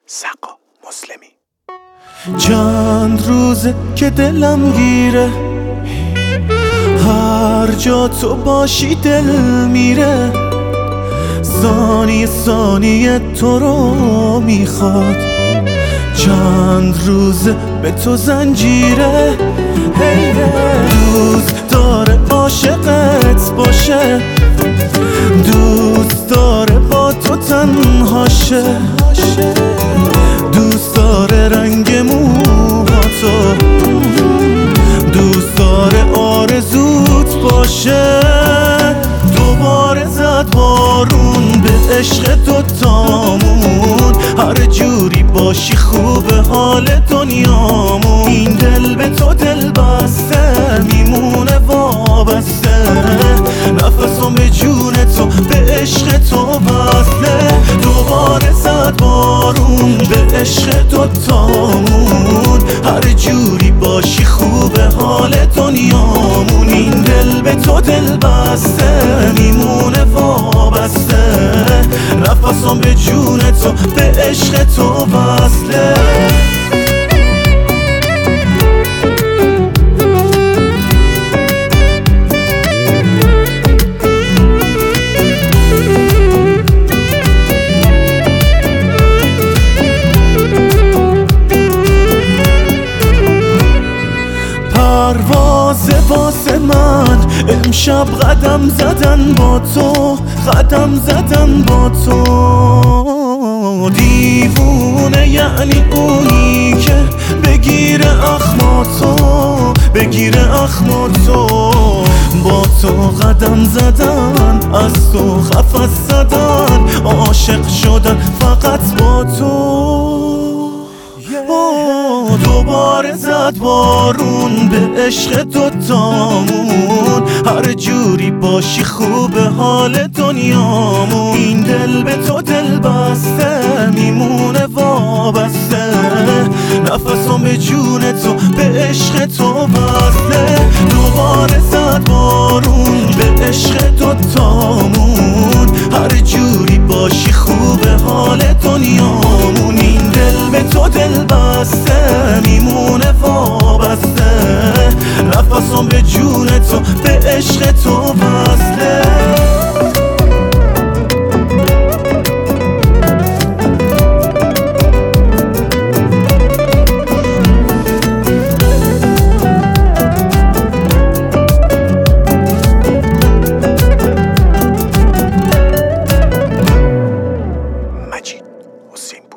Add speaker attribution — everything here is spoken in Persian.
Speaker 1: سقا مسلمی.
Speaker 2: چند روزه که دلم گیره، هر جا تو باشی دل میره، ثانیه ثانیه تو رو میخواد. چند روزه به تو زنجیره، دوست داره عاشقت باشه، دوست داره با تو تنهاشه، دوست داره رنگ موهاتو، دوست داره آرزوت باشه. دوباره زد بارون به عشق دوتامون، هر جوری باشی خوبه حال دنیامون. این دل به تو دل بسته میمونه وابسته، نفسم به جون تو به عشق تو بسته. دوباره زد بارون به عشق دوتامون، هر جوری باشی خوبه حال دنیامون. این دل به تو دل بسته میمونه وابسته، نفسم به جون تو به عشق تو وصله. پروازه واسه من امشب قدم زدن با تو، قدم زدن با تو. دیوونه یعنی اونی که بگیره اخماتو، بگیره اخماتو. با تو قدم زدن، از تو خفت زدن، عاشق شدن فقط با تو. دوباره زد بارون به عشق دوتامون، هر جوری باشی خوبه حال دنیامون. این دل به تو دل بسته میمونه وابسته، نفسم به جون تو به عشق تو بسته. دوباره زد بارون به عشق دوتامون، هر جوری باشی خوبه حال دنیامون. این دل به تو دل بسته میمونه وابسته، نفسم به جون تو به عشق تو وصله.
Speaker 1: مجید حسین